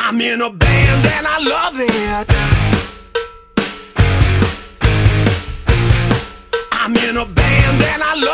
I'm in a band and I love it. I'm in a band and I love it.